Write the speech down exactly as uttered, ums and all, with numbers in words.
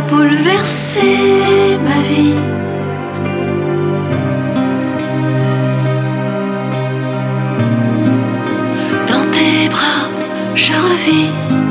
bouleversé ma vie. Dans tes bras, je revis